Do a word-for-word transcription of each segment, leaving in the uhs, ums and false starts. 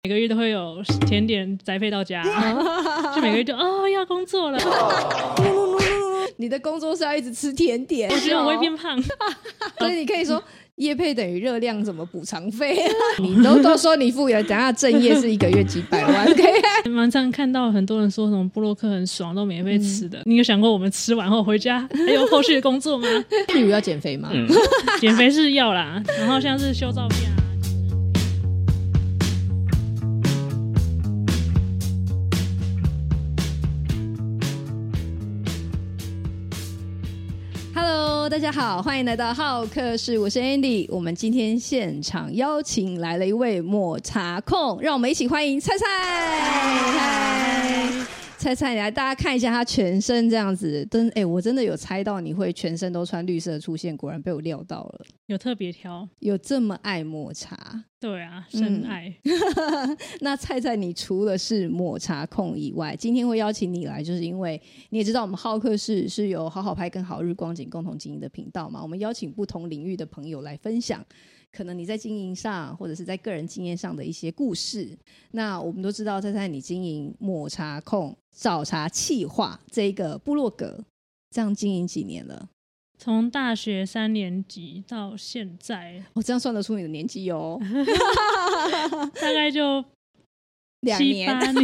每个月都会有甜点宅配到家就每个月就哦要工作了你的工作是要一直吃甜点， 我觉得我会变胖所以你可以说业配等于热量什么补偿费你 都, 都说你富有，等下正业是一个月几百万蛮常看到很多人说什么部落客很爽都免费吃的、嗯、你有想过我们吃完后回家还有后续的工作吗？ 例如要减肥吗、 嗯、减肥是要啦，然后像是修照片啊。 Hello， 大家好，欢迎来到好客室，我是 Andy。我们今天现场邀请来了一位抹茶控，让我们一起欢迎菜菜。嗨，菜菜，来大家看一下他全身这样子，真哎、欸，我真的有猜到你会全身都穿绿色出现，果然被我料到了。 有特别挑， 有这么爱抹茶？ 对啊，深爱、 嗯、那菜菜你除了是抹茶控以外，今天会邀请你来就是因为你也知道我们好客室是由好好拍跟好日光景共同经营的频道嘛，我们邀请不同领域的朋友来分享可能你在经营上或者是在个人经验上的一些故事。那我们都知道菜菜你经营抹茶控早茶企划这一个部落格，这样经营几年了？ 从大学三年级到现在， 我、哦、这样算得出你的年纪哦大概就两年七八年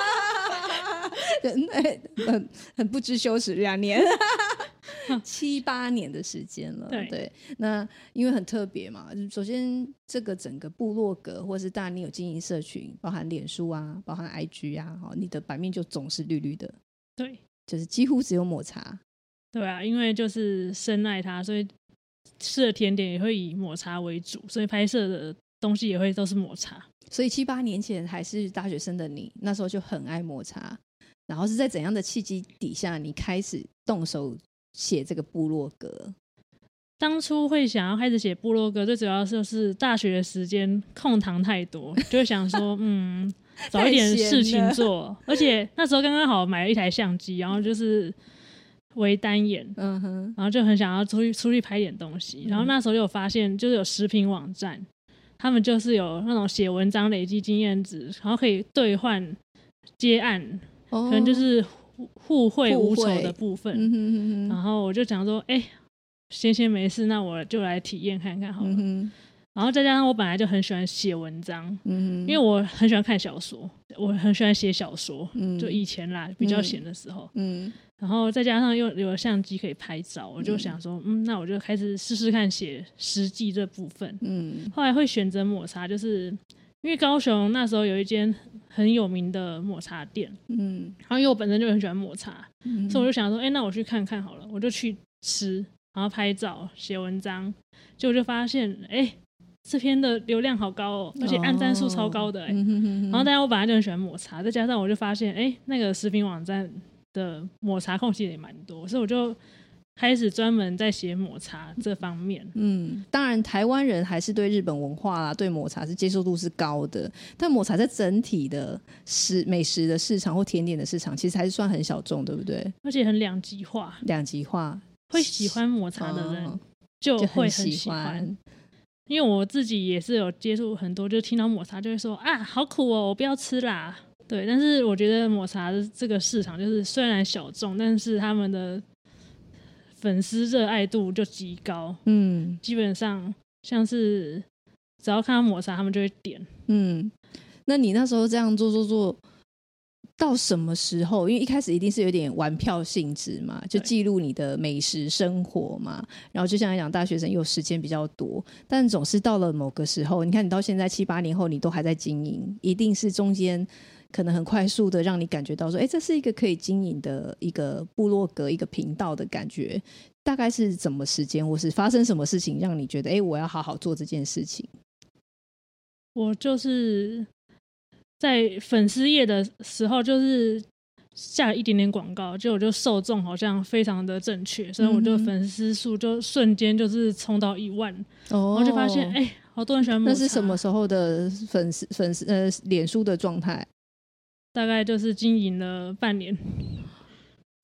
很, 很不知羞耻，两年七八年的时间了。 对, 对，那因为很特别嘛，首先这个整个部落格或是当然你有经营社群，包含脸书啊，包含 I G 啊，你的版面就总是绿绿的。 对， 就是几乎只有抹茶。 对啊，因为就是深爱它，所以吃的甜点也会以抹茶为主，所以拍摄的东西也会都是抹茶。 所以七八年前还是大学生的你，那时候就很爱抹茶，然后是在怎样的契机底下你开始动手写这个部落格？ 当初会想要开始写部落格，最主要就是大学的时间空堂太多，就会想说嗯找一点事情做，而且那时候刚刚好买了一台相机，然后就是微单眼、嗯、哼然后就很想要出去出去拍点东西、嗯、然后那时候有发现就是有食品网站，他们就是有那种写文章累积经验值，然后可以兑换接案、哦、可能就是互惠无酬的部分、嗯、哼哼哼然后我就想说哎，闲闲没事，那我就来体验看看好了、嗯、然后再加上我本来就很喜欢写文章、嗯、因为我很喜欢看小说，我很喜欢写小说、嗯、就以前啦比较闲的时候、嗯、然后再加上又有相机可以拍照，我就想说 嗯, 嗯那我就开始试试看写实际这部分、嗯、后来会选择抹茶，就是因为高雄那时候有一间很有名的抹茶店、嗯、然后因为我本身就很喜欢抹茶、嗯、所以我就想说哎，那我去看看好了，我就去吃，然后拍照写文章，结果就发现哎，这篇的流量好高哦，而且按赞数超高的哎、哦嗯，然后但是我本来就很喜欢抹茶，再加上我就发现哎，那个食品网站的抹茶控其实也蛮多，所以我就开始专门在写抹茶这方面。 嗯，当然台湾人还是对日本文化啦，对抹茶是接受度是高的，但抹茶在整体的食美食的市场或甜点的市场其实还是算很小众，对不对？ 而且很两极化。 两极化， 会喜欢抹茶的人就会很喜欢、哦、就很喜欢，因为我自己也是有接触很多，就听到抹茶就会说啊好苦哦，我不要吃啦。对，但是我觉得抹茶的这个市场就是虽然小众，但是他们的粉丝热爱度就极高。嗯，基本上像是只要看到抹茶他们就会点。 嗯，那你那时候这样做做做到什么时候？因为一开始一定是有点玩票性质嘛，就记录你的美食生活嘛，然后就像来讲大学生有时间比较多，但总是到了某个时候，你看你到现在七八年后你都还在经营，一定是中间可能很快速的让你感觉到说哎，这是一个可以经营的一个部落格一个频道的感觉，大概是怎么时间或是发生什么事情让你觉得哎，我要好好做这件事情？ 我就是在粉丝页的时候就是下了一点点广告，结果就受众好像非常的正确，所以我就粉丝数就瞬间就是冲到一万、哦、然后就发现哎，好多人喜欢抹茶。那是什么时候的粉丝粉丝呃脸书的状态？ 大概就是经营了半年。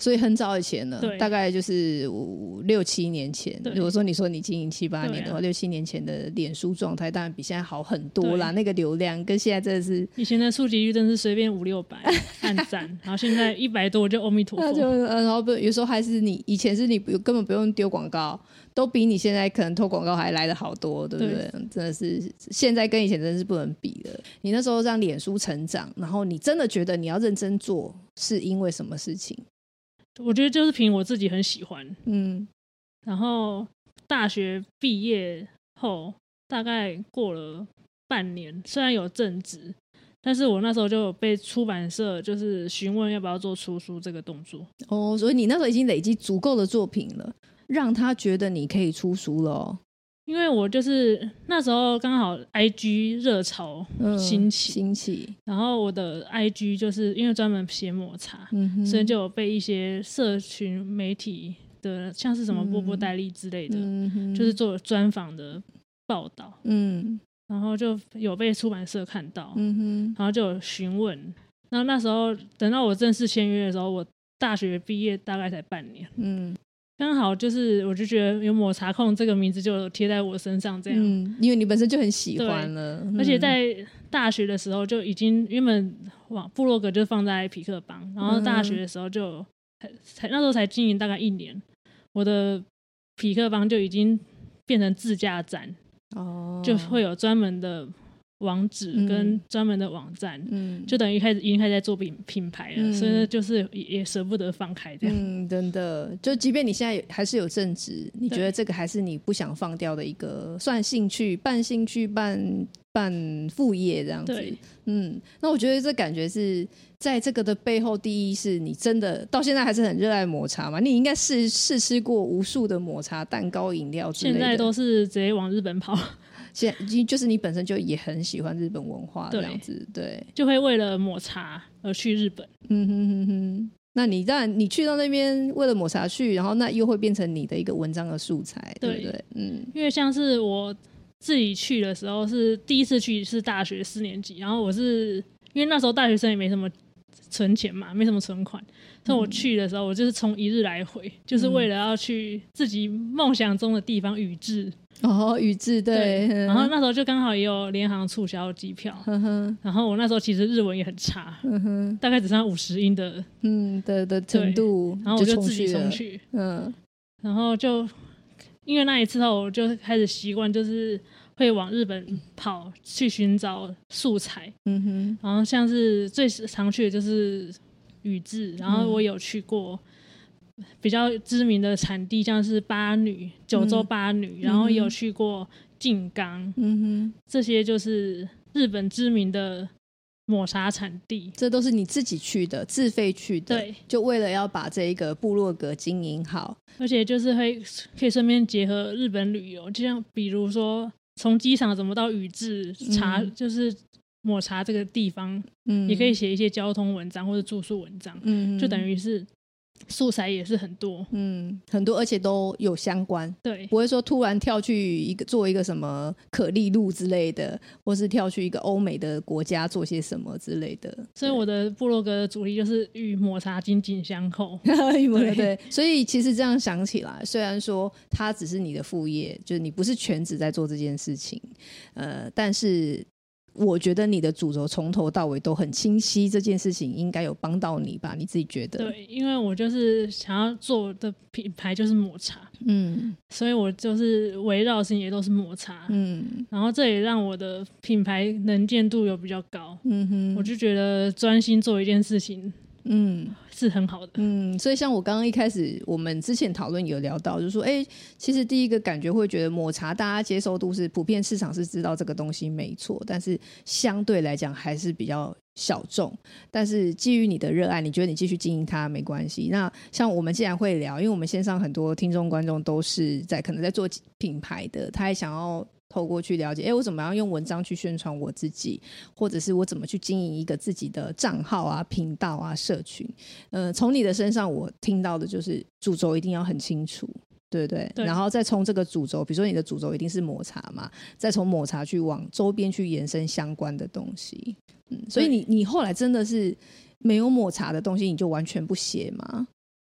所以很早以前了， 对， 大概就是五六七年前。如果说你说你经营七八年的话，六、啊、七年前的脸书状态当然比现在好很多啦。那个流量跟现在真的是， 以前的触及率真是随便五六百按赞，然后现在一百多就阿弥陀佛。 就、呃、然后有时候还是你以前是你根本不用丢广告，都比你现在可能投广告还来得好多，对不对？对，真的是现在跟以前真的是不能比的。你那时候让脸书成长，然后你真的觉得你要认真做，是因为什么事情？ 我觉得就是凭我自己很喜欢， 嗯， 然后大学毕业后大概过了半年，虽然有正职，但是我那时候就有被出版社就是询问要不要做出书这个动作。 哦，所以你那时候已经累积足够的作品了，让他觉得你可以出书了哦。 因为我就是那时候刚好 I G 热潮兴起、 嗯、兴起， 然后我的 I G 就是因为专门写抹茶、嗯、所以就有被一些社群媒体的像是什么波波戴利之类的、嗯、就是做专访的报道，嗯，然后就有被出版社看到，嗯哼，然后就有询问，然后那时候等到我正式签约的时候，我大学毕业大概才半年，嗯，刚好就是我就觉得有抹茶控这个名字就贴在我身上这样、嗯、 因为你本身就很喜欢了、 嗯、而且在大学的时候就已经原本部落格就放在痞客邦，然后大学的时候就才才那时候才经营大概一年，我的痞客邦就已经变成自驾站、哦、就会有专门的网址跟专门的网站、嗯、就等于开始已经开始在做品品牌了、嗯、所以就是也舍不得放开这样。 嗯，真的，就即便你现在还是有正职，你觉得这个还是你不想放掉的一个算兴趣，半兴趣半半副业这样子。对，嗯，那我觉得这感觉是在这个的背后，第一是你真的到现在还是很热爱抹茶嘛，你应该试试吃过无数的抹茶蛋糕饮料之类的， 现在都是直接往日本跑。 现在就是你本身就也很喜欢日本文化这样子， 对， 对， 就会为了抹茶而去日本。 嗯哼哼哼，那你当然你去到那边为了抹茶去，然后那又会变成你的一个文章的素材， 对， 对不对？嗯， 因为像是我自己去的时候是第一次去是大学四年级，然后我是因为那时候大学生也没什么存钱嘛，没什么存款，所以我去的时候我就是从一日来回、嗯、就是为了要去自己梦想中的地方宇治。 哦，宇治 对, 对，然后那时候就刚好也有联航促销机票、嗯、然后我那时候其实日文也很差、嗯、大概只剩五十音的嗯 的, 的程度， 然后我就自己冲去，嗯，然后就因为那一次后我就开始习惯就是会往日本跑去寻找素材，嗯哼，然后像是最常去的就是宇治，然后我有去过比较知名的产地，像是八女九州八女、嗯、然后也有去过静冈、嗯哼，这些就是日本知名的抹茶产地。 这都是你自己去的，自费去的，对，就为了要把这一个部落格经营好， 而且就是会可以顺便结合日本旅游，就像比如说从机场怎么到宇治茶、嗯、就是抹茶这个地方、嗯、也可以写一些交通文章或者住宿文章、嗯、就等于是素材也是很多， 嗯，很多，而且都有相关， 对， 不会说突然跳去一个做一个什么可丽露之类的，或是跳去一个欧美的国家做些什么之类的。 所以我的部落格的主题就是与抹茶紧紧相扣。 对对，所以其实这样想起来，虽然说它只是你的副业，就是你不是全职在做这件事情，呃，但是我觉得你的主轴从头到尾都很清晰，这件事情应该有帮到你吧？你自己觉得？ 对，因为我就是想要做的品牌就是抹茶，嗯，所以我就是围绕的事情也都是抹茶，嗯，然后这也让我的品牌能见度有比较高，嗯哼，我就觉得专心做一件事情，嗯，是很好的， 嗯，所以像我刚刚一开始我们之前讨论有聊到，就是说，哎，其实第一个感觉会觉得抹茶大家接受度是普遍市场是知道这个东西没错，但是相对来讲还是比较小众，但是基于你的热爱，你觉得你继续经营它没关系。那像我们既然会聊，因为我们线上很多听众观众都是在可能在做品牌的，他也想要透过去了解，哎，我怎么样用文章去宣传我自己，或者是我怎么去经营一个自己的账号啊、频道啊、社群。呃，从你的身上我听到的就是主轴一定要很清楚，对不 对, 对，然后再从这个主轴，比如说你的主轴一定是抹茶嘛，再从抹茶去往周边去延伸相关的东西。嗯，所以你你后来真的是没有抹茶的东西你就完全不写吗？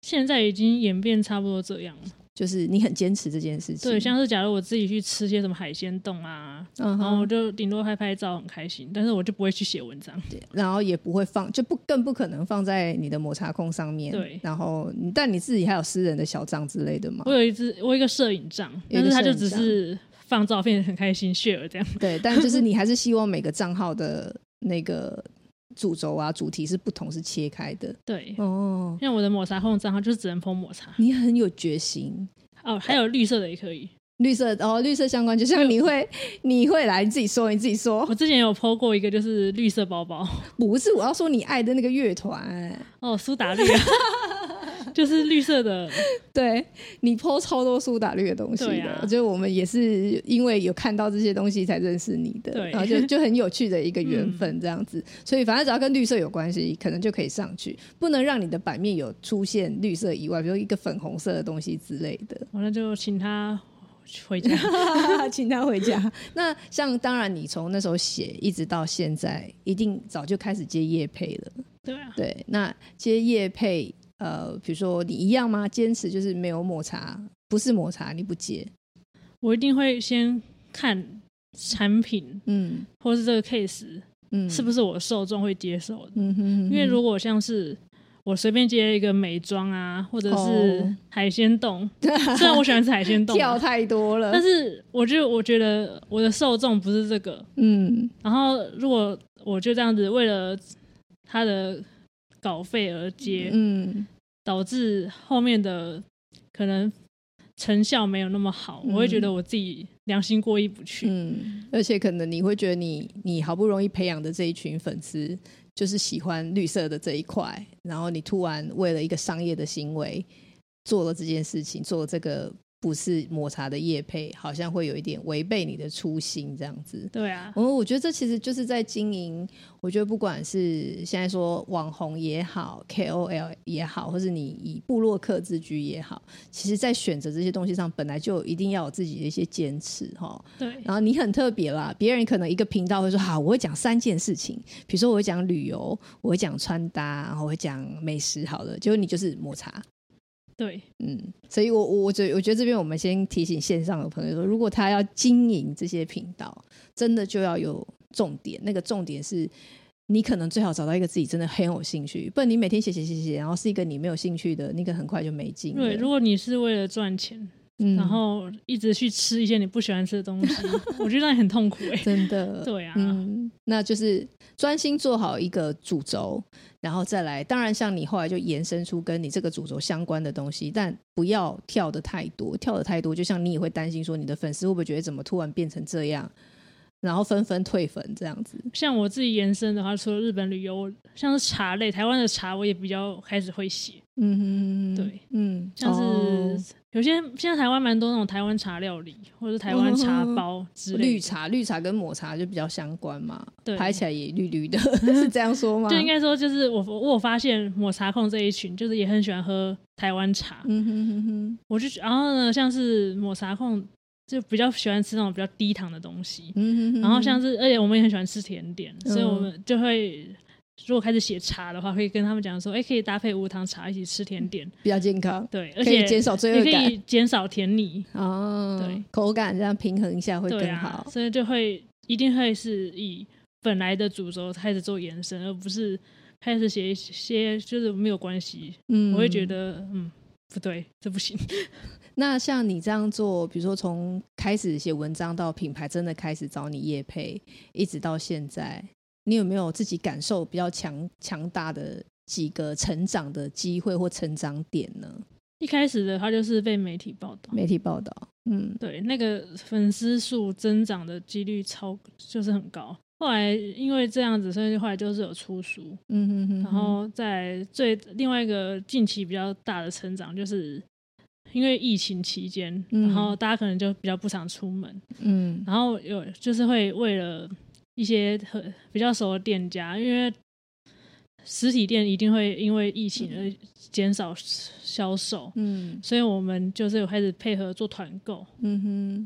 现在已经演变差不多这样了， 就是你很坚持这件事情。 对，像是假如我自己去吃些什么海鲜冻啊， 嗯， 然后我就顶多拍拍照很开心，但是我就不会去写文章， 对，然后也不会放，就不更不可能放在你的抹茶控上面。 对， 然后但你自己还有私人的小账之类的吗？ 我有一支，我有一个摄影账，但是它就只是放照片很开心 share 这样。 对，但就是你还是希望每个账号的那个主轴啊主题是不同，是切开的。 对哦， 像我的抹茶控账号就是只能 po 抹茶。 你很有决心哦，还有绿色的也可以， 绿色哦，绿色相关，就像你会你会来，你自己说，你自己说。 我之前有 po 过一个，就是绿色包包， 不是我要说你爱的那个乐团哦，苏打绿啊，就是绿色的。 对，你 po 超多苏打绿的东西的， 对啊， 我觉得我们也是因为有看到这些东西才认识你的， 对， 然后就就很有趣的一个缘分这样子、嗯、所以反正只要跟绿色有关系可能就可以上去，不能让你的版面有出现绿色以外，比如一个粉红色的东西之类的。 我那就请他回家请他回家。那像当然你从那时候写一直到现在一定早就开始接业配了。 对啊， 对，那接业配呃，比如说你一样吗？坚持就是没有抹茶，不是抹茶你不接？ 我一定会先看产品，嗯，或是这个 case，嗯，是不是我受众会接受的？嗯哼哼哼，因为如果像是我随便接一个美妆啊，或者是海鲜冻，哦、虽然我喜欢吃海鲜冻， 跳太多了， 但是我就我觉得我的受众不是这个，嗯，然后如果我就这样子为了他的稿费而接，嗯，导致后面的可能成效没有那么好，嗯、我会觉得我自己良心过意不去， 嗯，而且可能你会觉得你你好不容易培养的这一群粉丝就是喜欢绿色的这一块，然后你突然为了一个商业的行为做了这件事情，做了这个不是抹茶的业配，好像会有一点违背你的初心这样子。 对啊， 我我觉得这其实就是在经营，我觉得不管是现在说网红也好 K O L 也好，或是你以部落客自居也好，其实在选择这些东西上本来就一定要有自己的一些坚持。 对， 然后你很特别啦，别人可能一个频道会说好我会讲三件事情，比如说我会讲旅游，我会讲穿搭，然后我会讲美食，好了，结果你就是抹茶。 对， 嗯，所以我我我觉得这边我们先提醒线上的朋友说，如果他要经营这些频道，真的就要有重点，那个重点是你可能最好找到一个自己真的很有兴趣，不然你每天写写写写，然后是一个你没有兴趣的，那个很快就没劲了。 对，如果你是为了赚钱，嗯、然后一直去吃一些你不喜欢吃的东西，我觉得那很痛苦哎、欸， 真的。 对啊， 嗯，那就是专心做好一个主轴，然后再来，当然像你后来就延伸出跟你这个主轴相关的东西，但不要跳得太多，跳得太多，就像你也会担心说你的粉丝会不会觉得怎么突然变成这样，然后纷纷退粉这样子。像我自己延伸的话，除了日本旅游，像是茶类，台湾的茶我也比较开始会写。嗯哼，对，嗯，像是、哦、有些现在台湾蛮多那种台湾茶料理，或者台湾茶包之类的、嗯、 绿茶绿茶跟抹茶就比较相关嘛，对，拍起来也绿绿的是这样说吗？ 就应该说就是我我有发现抹茶控这一群就是也很喜欢喝台湾茶。嗯哼哼哼，我就然后呢像是抹茶控就比较喜欢吃那种比较低糖的东西。嗯哼哼，然后像是而且我们也很喜欢吃甜点、嗯、所以我们就会如果开始写茶的话，会跟他们讲说，哎、欸，可以搭配无糖茶一起吃甜点， 比较健康。 对，而且可以减少罪恶感， 也可以减少甜腻。 哦，对，口感这样平衡一下会更好。 啊、所以就会一定会是以本来的主轴开始做延伸，而不是开始写一些就是没有关系。嗯，我会觉得嗯不对，这不行。 那像你这样做，比如说从开始写文章到品牌真的开始找你业配，一直到现在。你有没有自己感受比较强强大的几个成长的机会或成长点呢？ 一开始的话就是被媒体报道， 媒体报道，嗯， 对，那个粉丝数增长的几率超就是很高。后来因为这样子，所以后来就是有出书，嗯哼哼哼，然后在最另外一个近期比较大的成长，就是因为疫情期间，嗯、然后大家可能就比较不常出门，嗯，然后有就是会为了一些比较熟的店家，因为实体店一定会因为疫情而减少销售，嗯，所以我们就是有开始配合做团购，嗯哼，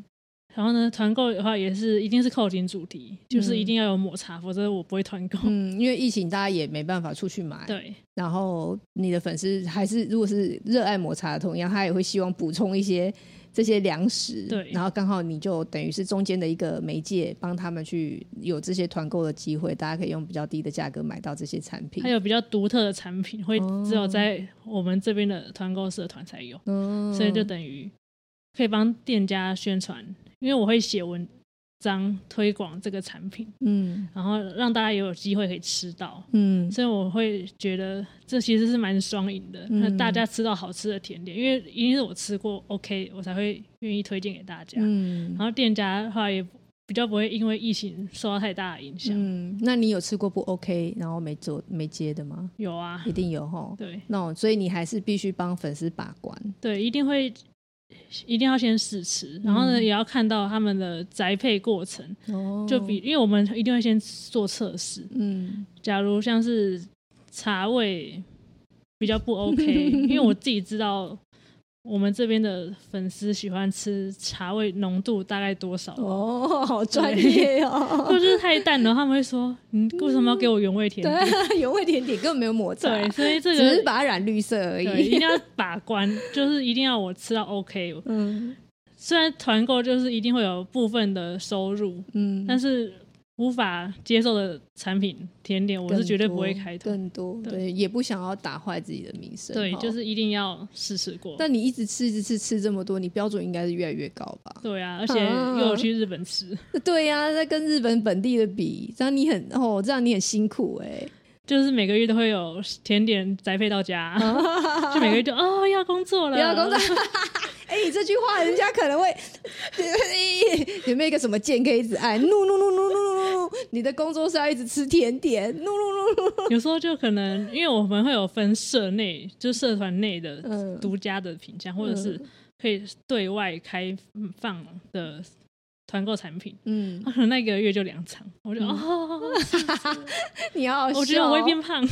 然后呢，团购的话也是一定是扣紧主题，就是一定要有抹茶，嗯、否则我不会团购。 嗯，因为疫情大家也没办法出去买。 对。 然后你的粉丝还是如果是热爱抹茶的同样，他也会希望补充一些这些粮食。 对。 然后刚好你就等于是中间的一个媒介，帮他们去有这些团购的机会，大家可以用比较低的价格买到这些产品。 还有比较独特的产品，会只有在我们这边的团购社团才有。哦。所以就等于可以帮店家宣传。因为我会写文章推广这个产品，嗯，然后让大家也有机会可以吃到，嗯，所以我会觉得这其实是蛮双赢的，嗯，大家吃到好吃的甜点，因为一定是我吃过 OK 我才会愿意推荐给大家，嗯，然后店家的话也比较不会因为疫情受到太大的影响。嗯， 那你有吃过不 OK 然后没做没接的吗？ 有啊， 一定有齁。 对， 那所以你还是必须帮粉丝把关。 对，一定会一定要先试吃，然后呢、嗯、也要看到他们的宅配过程、哦、就比因为我们一定会先做测试，嗯，假如像是茶味比较不 OK 因为我自己知道我们这边的粉丝喜欢吃茶味浓度大概多少哦，好专业哦。 或者是太淡了，他们会说你为什么要给我原味甜点？ 对，原味甜点根本没有抹茶， 对，所以这个只是把它染绿色而已。 对，一定要把关，就是一定要我吃到 OK。嗯，虽然团购就是一定会有部分的收入，嗯，但是无法接受的产品甜点我是绝对不会开团更多， 对, 对，也不想要打坏自己的名声。 对，就是一定要试试过。 但你一直吃一直吃吃这么多，你标准应该是越来越高吧？ 对啊，而且又有去日本吃、 啊、对啊，在跟日本本地的比，这样你很哦，这样你很辛苦哎、欸。 就是每个月都会有甜点宅配到家，就每个月就哦要工作了， 要工作。哎、欸，你这句话人家可能会有没有一个什么键可以一直按？怒怒怒怒怒怒怒！你的工作是要一直吃甜点？怒怒怒怒！ 有时候就可能因为我们会有分社内，就社团内的独家的品项、嗯，或者是可以对外开放的团购产品，嗯，可能那个月就两场，我就、嗯、哦， 你好好笑， 我觉得我会变胖，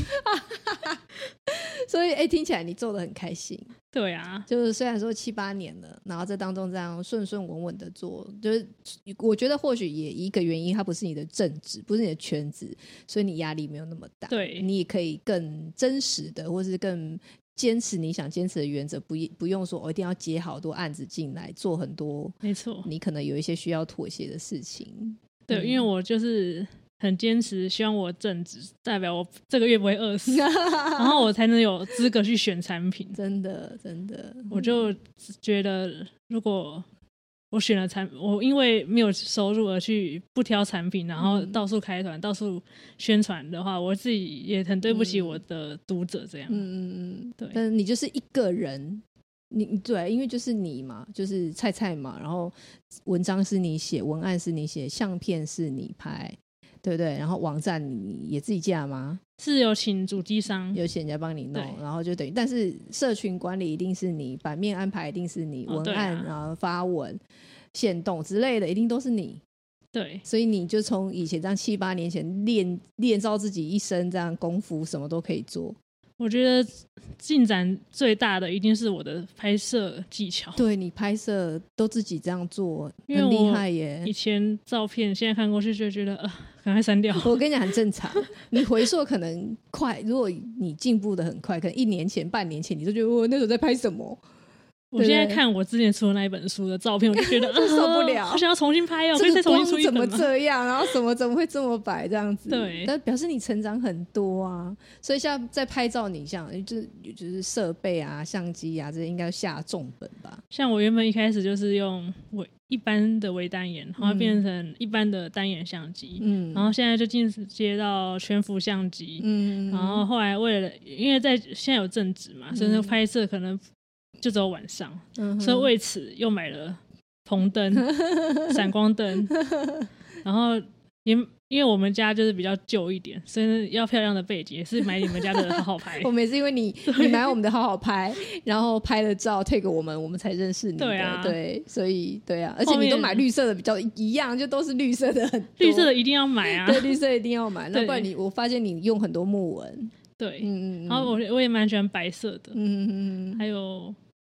所以哎、欸，听起来你做得很开心。 对啊， 就是虽然说七八年了，然后这当中这样顺顺稳稳的做，就是我觉得或许也一个原因，它不是你的正职，不是你的全职，所以你压力没有那么大， 对， 你也可以更真实的，或是更坚持你想坚持的原则，不不用说我、哦、一定要接好多案子进来，做很多， 没错， 你可能有一些需要妥协的事情。 对、嗯，因为我就是很坚持，希望我正职代表我这个月不会饿死，然后我才能有资格去选产品。 真的，真的， 我就觉得如果我选了产品，我因为没有收入而去不挑产品，然后到处开团、嗯、到处宣传的话，我自己也很对不起我的读者这样。嗯嗯嗯，对。但是你就是一个人，你对，因为就是你嘛，就是菜菜嘛，然后文章是你写，文案是你写，相片是你拍，对不对？然后网站你也自己架吗？ 是有请主机商， 有请人家帮你弄，然后就等于，但是社群管理一定是你，版面安排一定是你，文案、哦啊、然后发文、限动之类的一定都是你。 对， 所以你就从以前这样七八年前练练造自己一身这样功夫，什么都可以做。 我觉得进展最大的一定是我的拍摄技巧。 对，你拍摄都自己这样做，很厉害耶。 以前照片现在看过去就觉得呃赶快删掉。 我跟你讲很正常，你回溯可能快，如果你进步的很快，可能一年前半年前你就觉得我那时候在拍什么。 我现在看我之前出的那一本书的照片，我就觉得就受不了， 我想要重新拍哦，可以再重新出一本吗？ 怎么这样，然后什么怎么会这么白这样子？ 对， 但表示你成长很多啊。所以现在在拍照，你像就是就是设备啊、相机啊这些，应该下重本吧？ 像我原本一开始就是用微一般的微单眼，然后变成一般的单眼相机，嗯，然后现在就进阶到全幅相机，嗯，然后后来为了因为在现在有正职嘛，所以拍摄可能就只有晚上、嗯、所以为此又买了棚灯闪光灯然后也因为我们家就是比较旧一点，所以要漂亮的背景也是买你们家的好好拍我们也是因为你你买我们的好好拍然后拍了照退给我们，我们才认识你的。对啊，对，所以对啊，而且你都买绿色的比较一样，就都是绿色的很多， 绿色的一定要买啊对，绿色一定要买，那不然你我发现你用很多木纹。 对，嗯嗯，然后我我也蛮喜欢白色的，嗯嗯嗯，还有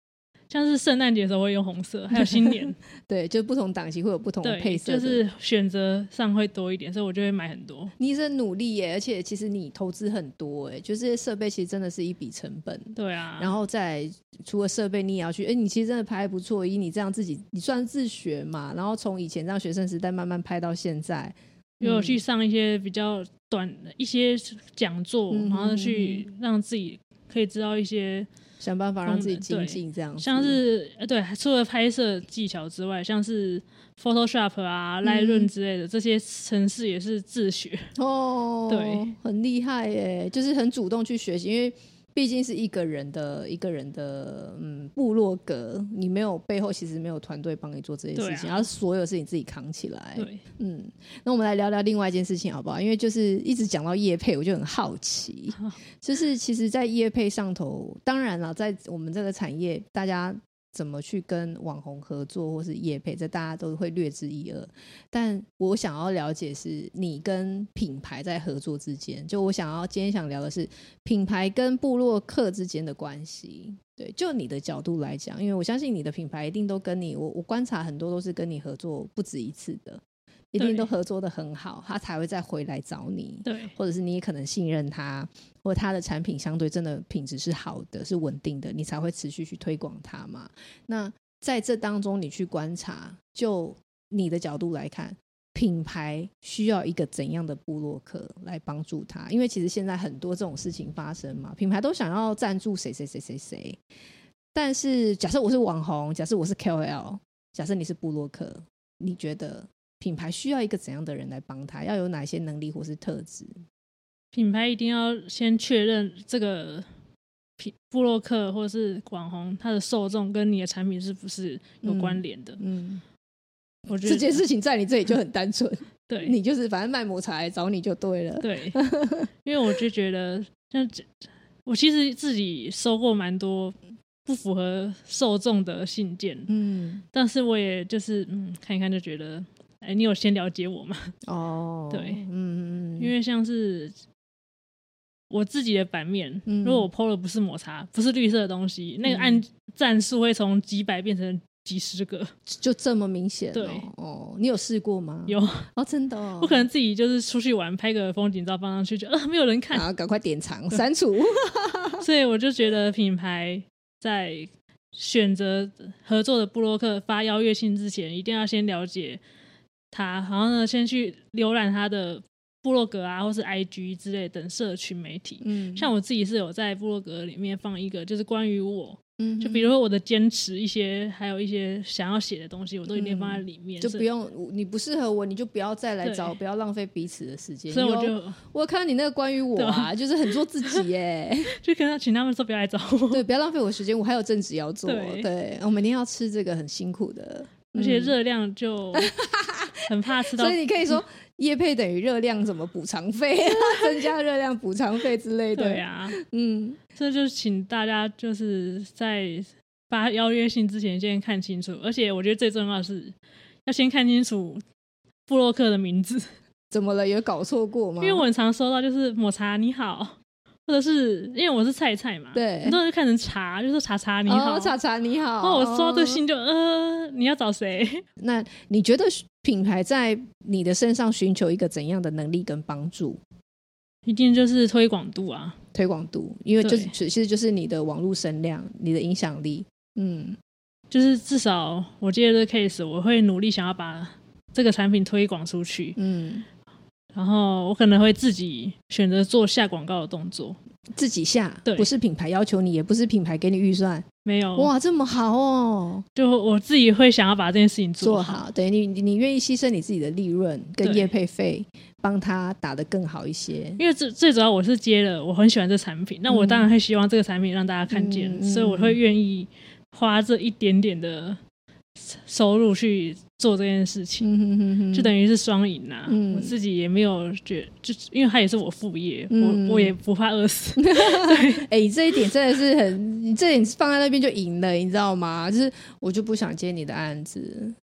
像是圣诞节的时候会用红色，还有新年对，就不同档期会有不同的配色的， 就是选择上会多一点，所以我就会买很多。 你是很努力耶，而且其实你投资很多耶，就是这些设备其实真的是一笔成本。 对啊， 然后再除了设备你也要去，哎，你其实真的拍不错，以你这样自己你算自学嘛，然后从以前这样学生时代慢慢拍到现在， 有有去上一些比较短的一些讲座、嗯、然后去让自己可以知道一些想办法让自己精进这样子， 像是对除了拍摄技巧之外，像是 Photoshop 啊、Lightroom 之类的、嗯、这些程式也是自学哦， 对， 很厉害耶，就是很主动去学习，因为毕竟是一个人的一个人的嗯部落格，你没有背后其实没有团队帮你做这些事情，然后、啊、所有事情自己扛起来。 对， 嗯，那我们来聊聊另外一件事情好不好？因为就是一直讲到业配，我就很好奇，就是其实，在业配上头，当然了，在我们这个产业，大家怎么去跟网红合作或是业配，这大家都会略知一二。但我想要了解是你跟品牌在合作之间，就我想要今天想聊的是品牌跟部落客之间的关系。对，就你的角度来讲，因为我相信你的品牌一定都跟你，我我观察很多都是跟你合作不止一次的，一定都合作的很好，他才会再回来找你。 对， 或者是你也可能信任他，或者他的产品相对真的品质是好的，是稳定的，你才会持续去推广它嘛。那在这当中你去观察，就你的角度来看，品牌需要一个怎样的部落客来帮助他？因为其实现在很多这种事情发生嘛，品牌都想要赞助谁谁谁谁谁，但是假设我是网红，假设我是 K O L， 假设你是部落客，你觉得品牌需要一个怎样的人来帮他？要有哪些能力或是特质？ 品牌一定要先确认这个部落客或是网红他的受众跟你的产品是不是有关联的。嗯，嗯我觉得这件事情在你这里就很单纯对， 你就是反正卖抹茶来找你就对了。 对，因为我就觉得像我其实自己收过蛮多不符合受众的信件，嗯，但是我也就是嗯看一看就觉得哎，你有先了解我吗？哦，对，嗯，因为像是我自己的版面、嗯、如果我 po 的不是抹茶，不是绿色的东西、嗯、那个按赞数会从几百变成几十个， 就这么明显、哦、 对哦，你有试过吗？ 有哦，真的哦。 我可能自己就是出去玩拍个风景照放上去就呃没有人看， 然后赶快典藏删除所以我就觉得品牌在选择合作的部落客发邀约信之前，一定要先了解他，然后呢先去浏览他的部落格啊或是 I G 之类等社群媒体、嗯、像我自己是有在部落格里面放一个就是关于我、嗯、就比如说我的坚持一些还有一些想要写的东西我都一定放在里面、嗯、 就不用你不适合我你就不要再来找，不要浪费彼此的时间。 所以我就我有看到你那个关于我啊就是很做自己耶就跟他请他们说不要来找我， 对，不要浪费我时间，我还有正职要做。 对, 对我每天要吃这个很辛苦的， 而且热量就很怕吃到所以你可以说业配等于热量什么补偿费增加热量补偿费之类的。 对啊，嗯，这就请大家就是在发邀约信之前先看清楚，而且我觉得最重要的是要先看清楚部落客的名字。 怎么了？有搞错过吗？ 因为我很常收到就是抹茶你好，或者是因为我是菜菜嘛， 对， 很多人就看成茶，就是茶茶你好， 哦，茶茶你好。 然后我收到这信就呃，你要找谁？ 那你觉得品牌在你的身上寻求一个怎样的能力跟帮助？ 一定就是推广度啊， 推广度，因为就是其实就是你的网络声量，你的影响力。嗯， 就是至少我接这个 case， 我会努力想要把这个产品推广出去。嗯。然后我可能会自己选择做下广告的动作， 自己下， 对， 不是品牌要求你，也不是品牌给你预算， 没有。 哇，这么好哦！ 就我自己会想要把这件事情做好， 做好，对，你你愿意牺牲你自己的利润跟业配费，帮他打得更好一些。 因为最最主要我是接了，我很喜欢这产品，那我当然会希望这个产品让大家看见，嗯、所以我会愿意花这一点点的收入去做这件事情，嗯、哼哼哼就等于是双赢啊、嗯！我自己也没有觉得，就因为它也是我副业，嗯、我我也不怕饿死。对， 哎、欸，这一点真的是很，你这点放在那边就赢了，你知道吗？就是我就不想接你的案子，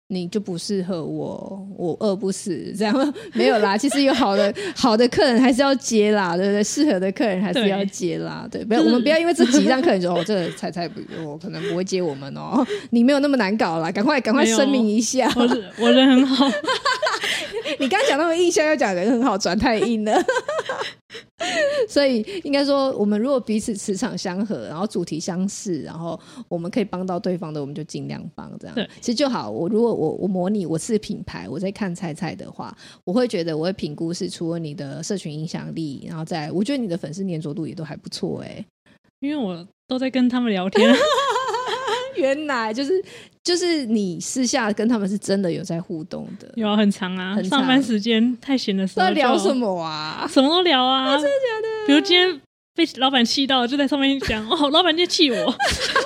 你就不适合我，我饿不死，这样没有啦。其实有好的好的客人还是要接啦，对不对？适合的客人还是要接啦，对。不要、就是、我们不要因为这几让客人说哦，这个菜菜不，我可能不会接我们哦。你没有那么难搞啦，赶快赶快声明一下。 我我人很好。 你刚刚讲那么印象，又讲人很好，转太硬了。所以应该说，我们如果彼此磁场相合，然后主题相似，然后我们可以帮到对方的，我们就尽量帮，这样其实就好。我如果我我模拟我是品牌，我在看菜菜的话，我会觉得我会评估是除了你的社群影响力，然后再来我觉得你的粉丝黏着度也都还不错哎、欸， 因为我都在跟他们聊天。 原来就是就是你私下跟他们是真的有在互动的， 有啊，很长啊， 很长上班时间太闲的时候在聊什么啊？ 什么都聊啊， 啊真的假的？ 比如今天被老板气到，就在上面讲哦，老板今天气我。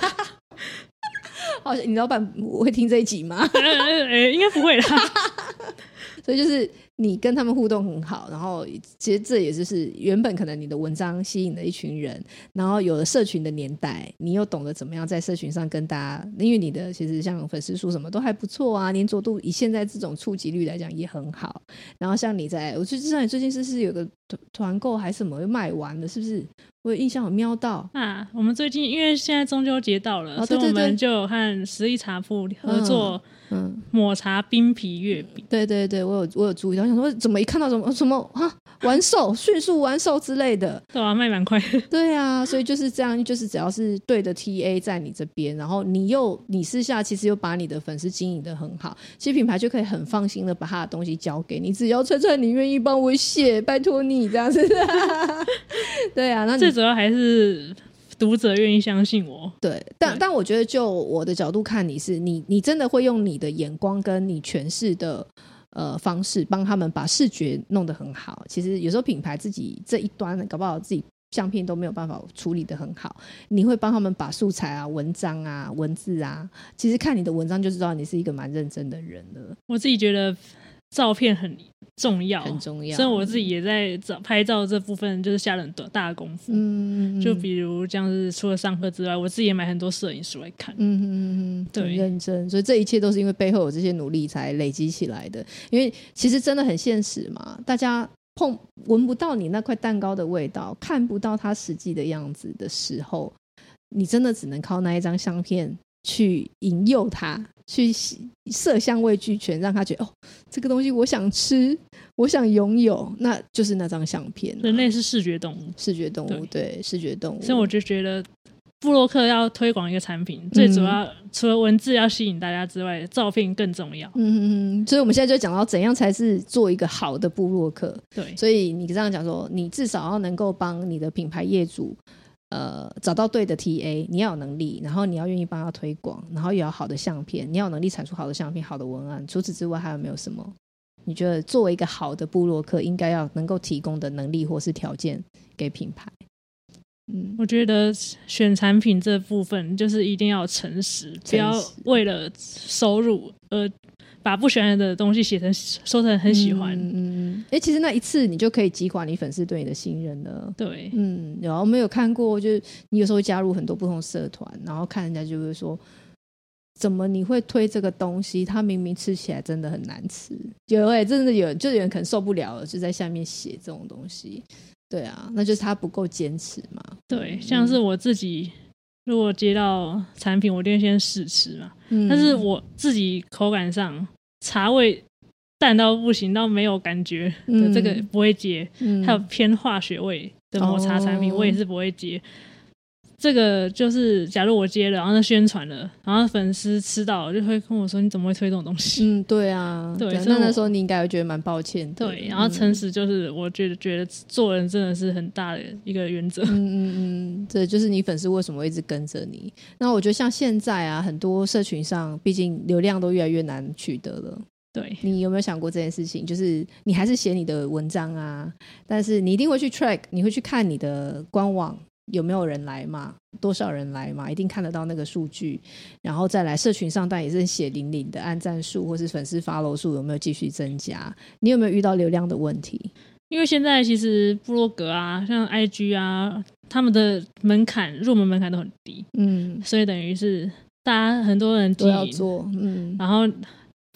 哦，你老板会听这一集吗？ 呃呃、应该不会啦。 所以就是你跟他们互动很好，然后其实这也就是原本可能你的文章吸引了一群人，然后有了社群的年代，你又懂得怎么样在社群上跟大家，因为你的其实像粉丝数什么都还不错啊，黏着度以现在这种触及率来讲也很好。然后像你在我就知道你最近是是有个团购还什么又卖完了，是不是？我有印象有瞄到啊。我们最近因为现在中秋节到了、 哦、对对对， 所以我们就和十里茶铺合作、 嗯嗯， 抹茶冰皮月饼。 对对对，我有我有注意到，想说怎么一看到什么什么啊完售，迅速完售之类的， 对啊，卖蛮快的。 对啊，所以就是这样，就是只要是对的 T A 在你这边，然后你又你私下其实又把你的粉丝经营得很好，其实品牌就可以很放心的把他的东西交给你，只要菜菜你愿意帮我写，拜托你这样子。对啊，那你最主要还是读者愿意相信我。 对，但但我觉得就我的角度看，你是你你真的会用你的眼光跟你诠释的呃方式帮他们把视觉弄得很好。其实有时候品牌自己这一端搞不好自己相片都没有办法处理得很好，你会帮他们把素材啊、文章啊、文字啊，其实看你的文章就知道你是一个蛮认真的人了。 我自己觉得照片很重要， 很重要， 所以我自己也在找拍照这部分就是下了很大的功夫。嗯，就比如这样子，除了上课之外，我自己也买很多摄影书来看。 嗯嗯嗯，对，很认真。所以这一切都是因为背后有这些努力才累积起来的。因为其实真的很现实嘛，大家碰闻不到你那块蛋糕的味道，看不到它实际的样子的时候，你真的只能靠那一张相片去引诱他，去色香味俱全，让他觉得哦，这个东西我想吃，我想拥有，那就是那张相片、啊。 人类是视觉动物， 视觉动物， 对, 对视觉动物。 所以我就觉得部落客要推广一个产品，最主要、嗯、除了文字要吸引大家之外，照片更重要。 嗯嗯，所以我们现在就讲到怎样才是做一个好的部落客。 对， 所以你这样讲说，你至少要能够帮你的品牌业主呃，找到对的 T A， 你要有能力，然后你要愿意帮他推广，然后也要好的相片，你要有能力产出好的相片、好的文案。除此之外还有没有什么你觉得作为一个好的部落客应该要能够提供的能力或是条件给品牌？ 嗯，我觉得选产品这部分就是一定要诚实，不要为了收入而把不喜欢的东西写成说成很喜欢。嗯嗯，哎、欸，其实那一次你就可以击垮你粉丝对你的信任了。 对， 嗯，然后我们有看过，就是你有时候会加入很多不同社团，然后看人家就会说，怎么你会推这个东西？它明明吃起来真的很难吃。有哎、欸，真的有，就有人可能受不了了，就在下面写这种东西。对啊，那就是他不够坚持嘛。 对，像是我自己。如果接到产品我一定先试吃嘛、嗯、但是我自己口感上茶味淡到不行到没有感觉的这个不会接、嗯、还有偏化学味的抹茶产品我也是不会接、哦、这个就是假如我接了然后宣传了然后粉丝吃到就会跟我说你怎么会推这种东西。 嗯，对啊，对，对，那那时候你应该会觉得蛮抱歉的。 对，然后诚实就是我觉得觉得做人真的是很大的一个原则。 嗯嗯嗯，这就是你粉丝为什么会一直跟着你。那我觉得像现在啊很多社群上毕竟流量都越来越难取得了， 对， 你有没有想过这件事情？就是你还是写你的文章啊，但是你一定会去 track， 你会去看你的官网有没有人来嘛，多少人来嘛，一定看得到那个数据，然后再来社群上但也是血淋淋的按赞数或是粉丝 follow 数有没有继续增加，你有没有遇到流量的问题？ 因为现在其实部落格啊像 I G 啊他们的门槛入门门槛都很低，嗯，所以等于是大家很多人都要做，嗯， 然后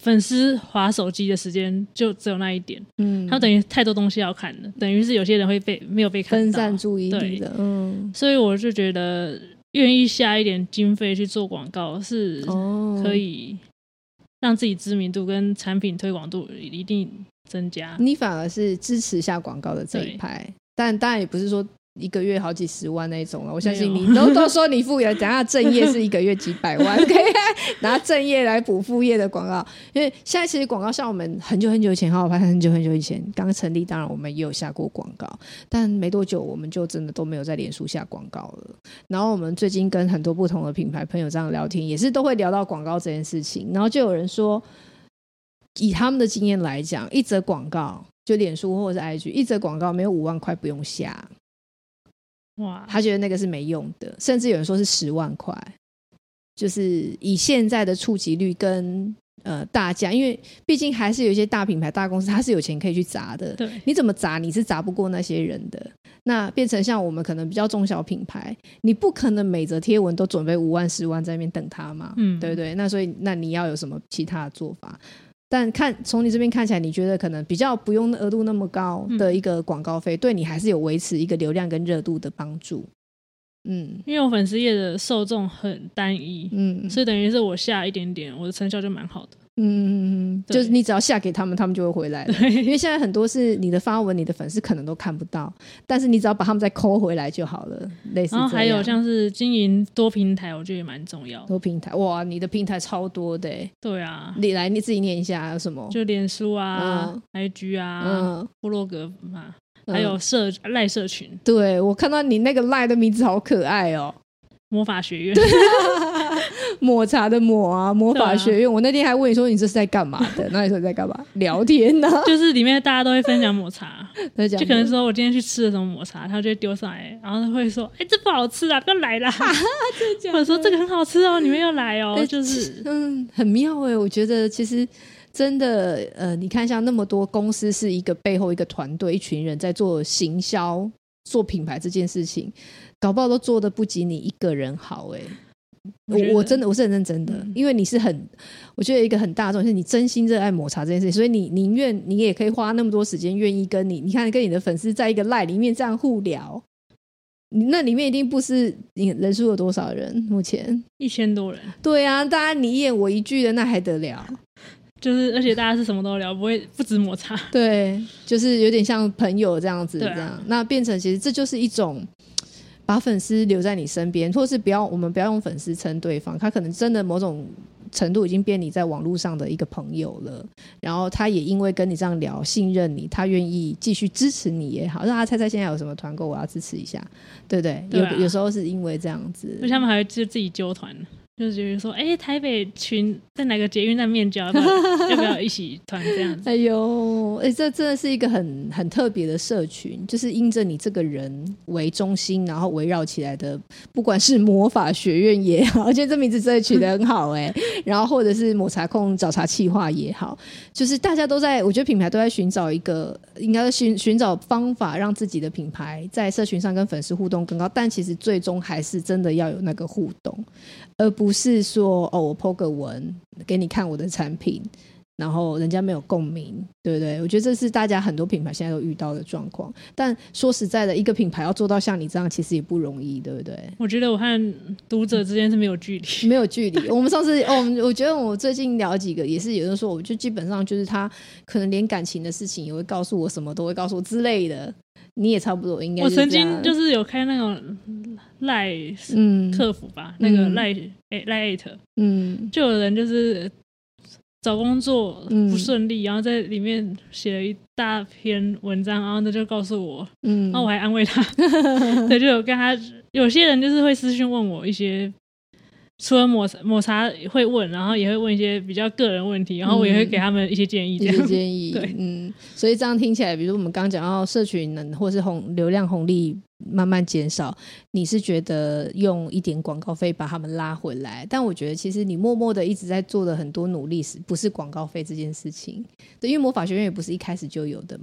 粉丝滑手机的时间就只有那一点，嗯，他等于太多东西要看了，等于是有些人会被没有被看到， 分散注意力的，嗯， 所以我就觉得愿意下一点经费去做广告是可以让自己知名度跟产品推广度一定增加。 你反而是支持下广告的这一派，但当然也不是说一个月好几十万那种了，我相信你都都说你副业，等下正业是一个月几百万，可以拿正业来补副业的广告。因为现在其实广告像我们很久很久以前，好好拍很久很久以前刚成立，当然我们也有下过广告，但没多久我们就真的都没有在脸书下广告了。然后我们最近跟很多不同的品牌朋友这样聊天，也是都会聊到广告这件事情，然后就有人说，以他们的经验来讲，一则广告就脸书或者是 I G 一则广告没有五万块不用下，哇，他觉得那个是没用的，甚至有人说是十万块，就是以现在的触及率跟呃大家，因为毕竟还是有一些大品牌大公司它是有钱可以去砸的，对，你怎么砸你是砸不过那些人的，那变成像我们可能比较中小品牌，你不可能每则贴文都准备五万十万在那边等他嘛，嗯，对不对？那所以那你要有什么其他的做法？但看从你这边看起来，你觉得可能比较不用额度那么高的一个广告费，嗯，对你还是有维持一个流量跟热度的帮助。嗯， 因为我粉丝页的受众很单一，嗯，所以等于是我下一点点，我的成效就蛮好的。 嗯，就是你只要下给他们，他们就会回来了。因为现在很多是你的发文，你的粉丝可能都看不到，但是你只要把他们再抠回来就好了。类似这样。然后还有像是经营多平台，我觉得也蛮重要。 多平台，哇，你的平台超多的耶。 对啊， 你来你自己念一下有什么？ 就脸书啊、嗯、I G 啊、嗯、部落格嘛，还有社赖社群。 对，我看到你那个赖的名字好可爱哦。 魔法学院抹茶的抹啊，魔法学院，啊，我那天还问你说你这是在干嘛的，那你说你在干嘛？聊天啊， 就是里面大家都会分享抹茶就可能说我今天去吃了什么抹茶，他就会丢上来，然后会说哎，欸，这不好吃啊，不要来啦或者说这个很好吃哦，你们要来哦，欸，就是嗯，很妙耶。我觉得其实真的呃，你看像那么多公司是一个背后一个团队，一群人在做行销做品牌这件事情，搞不好都做得不及你一个人好耶。我, 我真的我是很认真的，嗯，因为你是很我觉得一个很大众是你真心热爱抹茶这件事情，所以你宁愿你也可以花那么多时间愿意跟你你看跟你的粉丝在一个 LINE 里面这样互聊，你那里面一定不是你人数有多少人？目前一千多人。 对啊，大家你一言我一句的，那还得了？ 就是而且大家是什么都聊，不会不止抹茶。 对，就是有点像朋友这样子，这样，啊，那变成其实这就是一种把粉丝留在你身边，或是不要我们不要用粉丝称对方，他可能真的某种程度已经变你在网络上的一个朋友了，然后他也因为跟你这样聊信任你，他愿意继续支持你也好，让他猜猜现在有什么团购我要支持一下，对不对？对啊，有有时候是因为这样子， 他们还会就自己揪团，就是觉得说哎，欸，台北群在哪个捷运站面交，要不要要不要一起团这样子。 哎呦，哎，这真的是一个很很特别的社群，就是因着你这个人为中心，然后围绕起来的，不管是魔法学院也好，而且这名字真的取得很好哎，然后或者是抹茶控找茬企划也好，就是大家都在，我觉得品牌都在寻找一个，应该寻寻找方法，让自己的品牌在社群上跟粉丝互动更高，但其实最终还是真的要有那个互动，而不是说哦，我 po 个文给你看我的产品，然后人家没有共鸣，对不对？我觉得这是大家很多品牌现在都遇到的状况。但说实在的，一个品牌要做到像你这样，其实也不容易，对不对？ 我觉得我和读者之间是没有距离， 没有距离。我们上次，哦，我觉得我最近聊几个也是有人说，我就基本上就是他可能连感情的事情也会告诉我，什么都会告诉我之类的。你也差不多应该。 我曾经就是有开那种赖客服吧，嗯，那个赖赖 at， 嗯，就有人就是找工作不顺利，嗯，然后在里面写了一大篇文章，然后他就告诉我，嗯，然后我还安慰他，对，就有跟他，有些人就是会私讯问我一些。除了抹茶抹茶会问，然后也会问一些比较个人问题，然后我也会给他们一些建议，这样， 一些建议，对，嗯，所以这样听起来，比如我们刚刚讲到社群能或是红流量红利慢慢减少，你是觉得用一点广告费把他们拉回来，但我觉得其实你默默的一直在做的很多努力，不是广告费这件事情，对，因为魔法学院也不是一开始就有的嘛。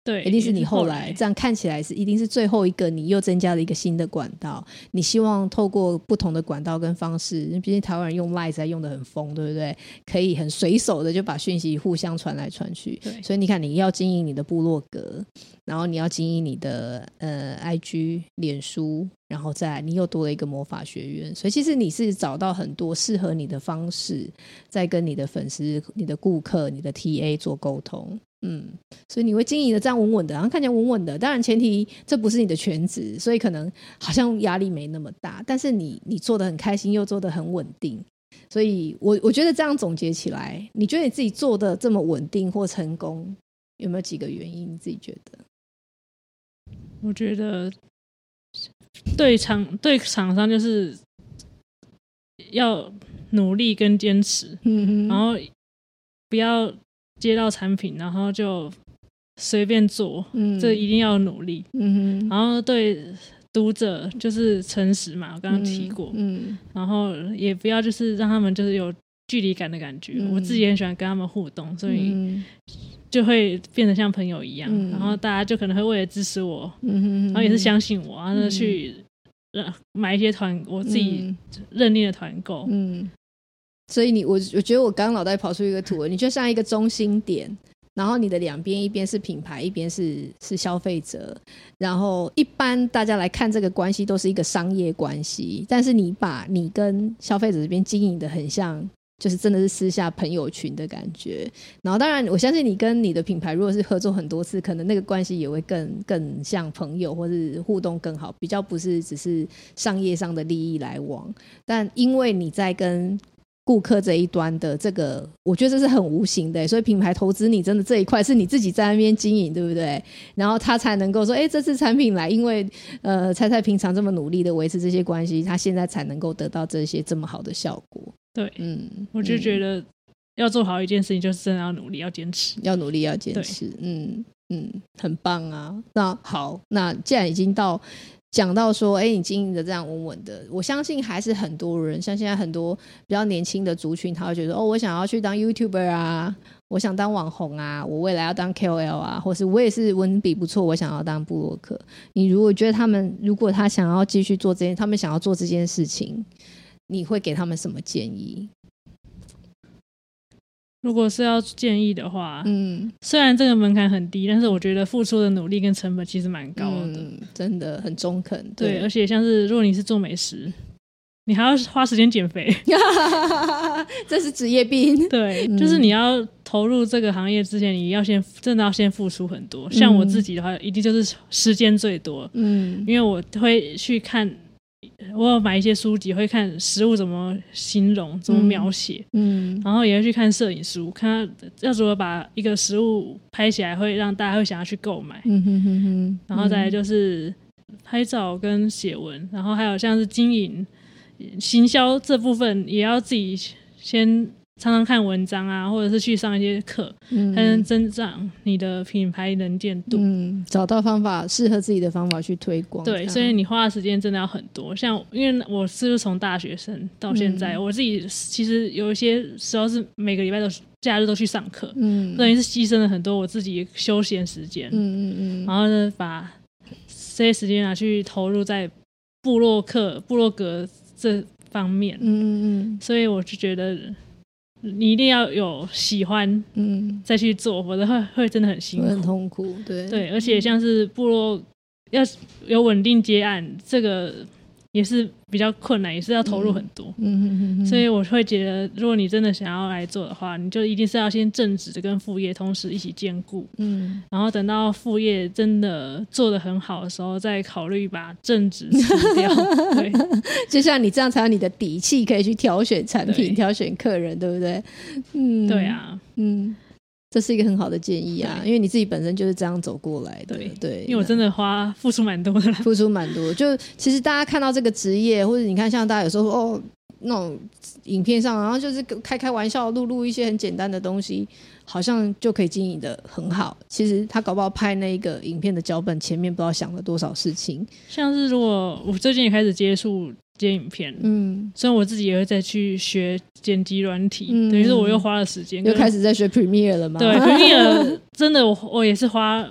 对， 一定是你后来， 后来这样看起来是一定是最后一个你又增加了一个新的管道，你希望透过不同的管道跟方式，毕竟台湾人用 LINE 在用的很疯，对不对？可以很随手的就把讯息互相传来传去，所以你看你要经营你的部落格，然后你要经营你的呃 I G 脸书，然后再来你又多了一个魔法学院，所以其实你是找到很多适合你的方式在跟你的粉丝、你的顾客、你的 T A 做沟通。嗯，所以你会经营的这样稳稳的，然后看起来稳稳的，当然前提这不是你的全职，所以可能好像压力没那么大，但是你你做得很开心又做得很稳定，所以我我觉得这样总结起来，你觉得你自己做的这么稳定或成功有没有几个原因你自己觉得？ 我觉得对厂对厂商就是要努力跟坚持，嗯，然后不要接到产品然后就随便做，嗯，这一定要努力，嗯，然后对读者就是诚实嘛，我刚刚提过，嗯，嗯，然后也不要就是让他们就是有距离感的感觉，嗯，我自己也很喜欢跟他们互动，所以就会变得像朋友一样，嗯，然后大家就可能会为了支持我，嗯，然后也是相信我，然后去买一些团我自己认定的团购，嗯， 所以你我我觉得我刚刚脑袋跑出一个图，你就像一个中心点，然后你的两边一边是品牌，一边是是消费者，然后一般大家来看这个关系都是一个商业关系，但是你把你跟消费者这边经营的很像就是真的是私下朋友群的感觉，然后当然我相信你跟你的品牌如果是合作很多次，可能那个关系也会更更像朋友，或是互动更好，比较不是只是商业上的利益来往，但因为你在跟顾客这一端的这个我觉得这是很无形的，所以品牌投资你真的这一块是你自己在那边经营，对不对？然后他才能够说哎，这次产品来，因为呃菜菜平常这么努力的维持这些关系，他现在才能够得到这些这么好的效果。 对，嗯，我就觉得要做好一件事情就是真的要努力要坚持， 要努力要坚持，嗯嗯，很棒啊。那好，那既然已经到讲到说哎，你经营的这样稳稳的，我相信还是很多人像现在很多比较年轻的族群，他会觉得哦，我想要去当 YouTuber 啊，我想当网红啊，我未来要当 K O L 啊，或是我也是文笔不错，我想要当部落客。你如果觉得他们如果他想要继续做这件他们想要做这件事情，你会给他们什么建议？ 如果是要建议的话，嗯，虽然这个门槛很低，但是我觉得付出的努力跟成本其实蛮高的， 嗯，真的很中肯。 对, 对，而且像是如果你是做美食，你还要花时间减肥这是职业病。 对、嗯、就是你要投入这个行业之前，你要先真的要先付出很多，像我自己的话一定就是时间最多，嗯，因为我会去看，我有买一些书籍，会看食物怎么形容怎么描写， 嗯, 嗯，然后也会去看摄影书，看要如何把一个食物拍起来会让大家会想要去购买，嗯哼哼哼，然后再来就是拍照跟写文，然后还有像是经营行销这部分也要自己先常常看文章啊，或者是去上一些课，嗯，才能增长你的品牌能见度， 嗯，找到方法适合自己的方法去推广。 对，所以你花的时间真的要很多，像因为我是从大学生到现在，嗯，我自己其实有一些时候是每个礼拜都假日都去上课，嗯，等于是牺牲了很多我自己休闲时间，嗯嗯嗯，然后呢把这些时间拿去投入在部落客部落格这方面，嗯嗯嗯，所以我就觉得你一定要有喜欢，嗯，再去做，否则会会真的很辛苦， 很痛苦，对对，而且像是部落要有稳定接案，这个也是比较困难，也是要投入很多，嗯嗯嗯嗯，所以我会觉得，如果你真的想要来做的话，你就一定是要先正职跟副业同时一起兼顾，嗯，然后等到副业真的做得很好的时候，再考虑把正职辞掉，对， 就像你这样才有你的底气可以去挑选产品、挑选客人，对不对？嗯， 对啊， 嗯。这是一个很好的建议啊，因为你自己本身就是这样走过来的， 对, 对， 因为我真的花付出蛮多的啦， 付出蛮多。就其实大家看到这个职业，或者你看像大家有时候说哦那种影片上，然后就是开开玩笑录录一些很简单的东西，好像就可以经营的很好。其实他搞不好拍那个影片的脚本前面不知道想了多少事情。 像是如果我最近也开始接触接影片，嗯，所以我自己也会再去学剪辑软体，嗯，等于是我又花了时间， 又开始在学 Premiere 了吗？ 对，Premiere 真的我我也是花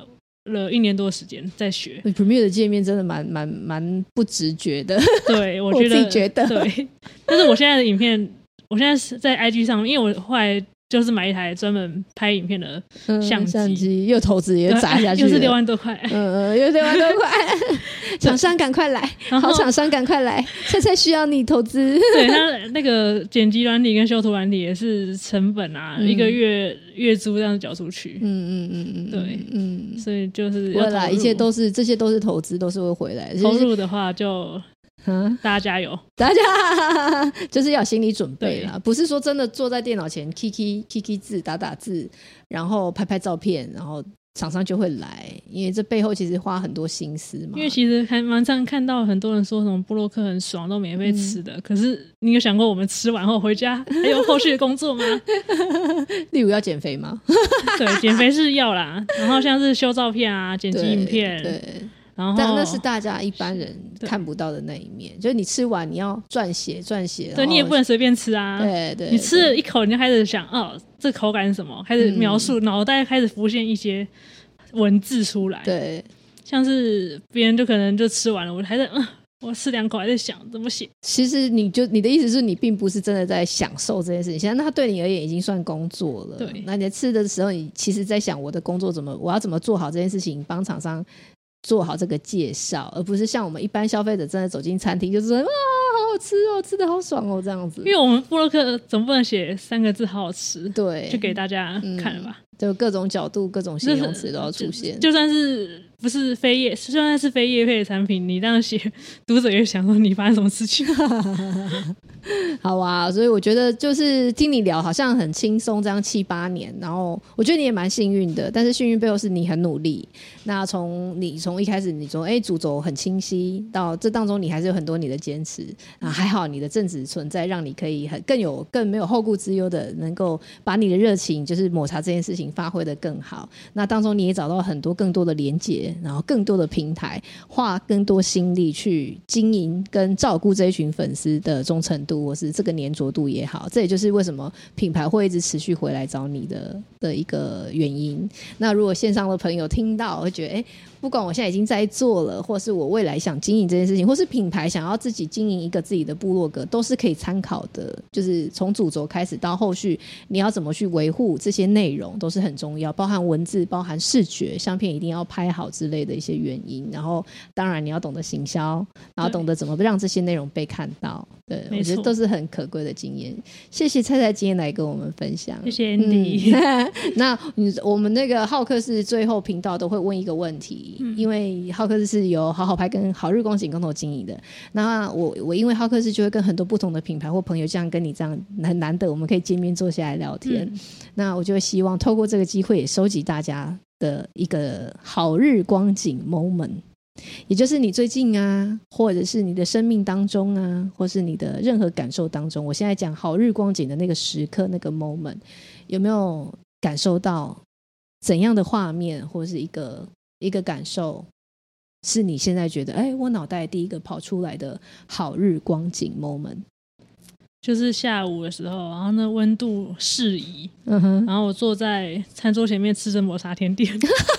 了一年多的时间在学。 Premiere 的界面真的蛮蛮蛮不直觉的， 对，我觉得我自己觉得对。但是我现在的影片，我现在是在 I G 上，因为我后来就是买一台专门拍影片的相机，嗯、 相机又投资也砸下去了， 又是六万多块， 嗯嗯，又六万多块，厂商赶快来，好厂商赶快来，菜菜需要你投资。 对，他那个剪辑软体跟修图软体也是成本啊，嗯、一个月月租这样缴出去， 嗯嗯嗯嗯，对，嗯， 所以就是要啦，一切都是这些都是投资，都是会回来的。 投入的话就。嗯，大家加油！ 大家就是要有心理准备啦，不是说真的坐在电脑前 key key key 字打打字，然后拍拍照片，然后厂商就会来，因为这背后其实花很多心思嘛。 因为其实还蛮常看到很多人说什么部落客很爽，都免费吃的、嗯，可是你有想过我们吃完后回家还有后续的工作吗？ 例如要减肥吗？ 对，减肥是要啦，然后像是修照片啊、剪辑影片， 对。对，然后但那是大家一般人看不到的那一面，就是你吃完你要撰写撰写， 对，你也不能随便吃啊。 对对， 你吃了一口你就开始想，哦，这口感是什么，开始描述，脑、嗯、袋开始浮现一些文字出来。对，像是别人就可能就吃完了，我还在，嗯，我吃两口还在想怎么写。 其实你就你的意思是你并不是真的在享受这件事情，现在那对你而言已经算工作了。对，那你在吃的时候，你其实在想我的工作怎么，我要怎么做好这件事情，帮厂商做好这个介绍，而不是像我们一般消费者真的走进餐厅就是说哇好好吃哦，吃的好爽哦这样子。 因为我们部落客总不能写三个字好好吃，对，就给大家看了吧、 嗯、就各种角度各种形容词都要出现， 就, 就算是不是非业就算是非业配的产品，你这样写读者也想说你发生什么事情。 好啊，所以我觉得就是听你聊好像很轻松，这样七八年，然后我觉得你也蛮幸运的，但是幸运背后是你很努力。那从你从一开始你从哎主轴很清晰，到这当中你还是有很多你的坚持啊，还好你的正直存在，让你可以很更有更没有后顾之忧的，能够把你的热情就是抹茶这件事情发挥得更好。那当中你也找到很多更多的连结，然后更多的平台，花更多心力去经营跟照顾这一群粉丝的忠诚度，或是这个粘着度也好，这也就是为什么品牌会一直持续回来找你的的一个原因。那如果线上的朋友听到会觉得哎，不管我现在已经在做了，或是我未来想经营这件事情，或是品牌想要自己经营一个自己的部落格，都是可以参考的。就是从主轴开始到后续你要怎么去维护这些内容都是很重要，包含文字包含视觉，相片一定要拍好之类的一些原因。然后当然你要懂得行销，然后懂得怎么让这些内容被看到。对，我觉得都是很可贵的经验。谢谢菜菜今天来跟我们分享， 谢谢 Andy、 嗯、那我们那个浩克是最后频道都会问一个问题、嗯、因为浩克是由好好拍跟好日光景共同经营的。那我我因为浩克是就会跟很多不同的品牌或朋友这样跟你这样很难得我们可以见面坐下来聊天、嗯、那我就会希望透过这个机会也收集大家的一个好日光景 moment，也就是你最近啊，或者是你的生命当中啊，或是你的任何感受当中，我现在讲好日光景的那个时刻那个 moment， 有没有感受到怎样的画面或是一个一个感受是你现在觉得哎，我脑袋第一个跑出来的好日光景 moment？ 就是下午的时候，然后呢温度适宜、嗯、哼然后我坐在餐桌前面吃着抹茶甜点。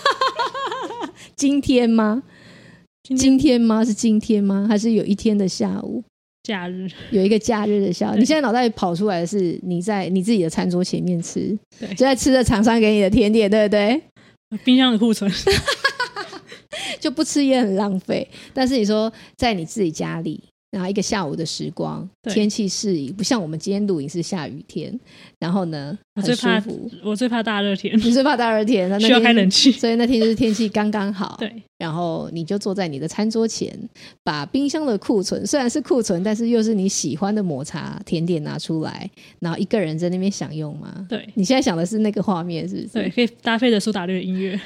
今天吗？今天, 今天吗？是今天吗？还是有一天的下午？假日，有一个假日的下午。你现在脑袋跑出来的是你在你自己的餐桌前面吃，对，就在吃着厂商给你的甜点，对不对？冰箱的库存就不吃也很浪费。但是你说在你自己家里，然后一个下午的时光，天气适宜，不像我们今天录影是下雨天，然后呢很舒服。我最怕大热天。你最怕大热天，那天需要开冷气，所以那天就是天气刚刚好。对，然后你就坐在你的餐桌前，把冰箱的库存，虽然是库存，但是又是你喜欢的抹茶甜点拿出来，然后一个人在那边享用吗？对，你现在想的是那个画面是不是？对，可以搭配着苏打绿的音乐。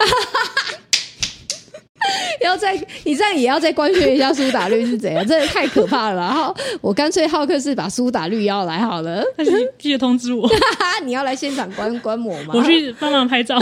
要再你这样也要再官宣一下苏打绿是怎样，真的太可怕了。然后我干脆浩克是把苏打绿邀来好了，但是记得通知我。你要来现场观观摩吗？我去帮忙拍照。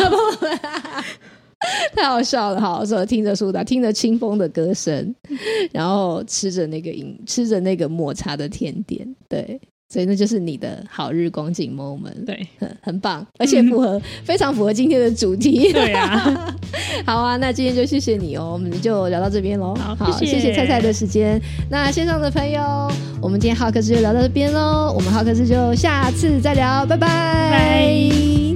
太好笑了。好，说听着苏打，听着清风的歌声，然后吃着那个饮吃着那个抹茶的甜点。对， 所以那就是你的好日光景 moment。 对， 很很棒，而且符合、嗯、非常符合今天的主题。 对啊好啊，那今天就谢谢你哦，我们就聊到这边咯。 好， 好， 谢谢谢谢菜菜的时间。那线上的朋友，我们今天浩克斯就聊到这边咯，我们浩克斯就下次再聊，拜拜。 拜拜。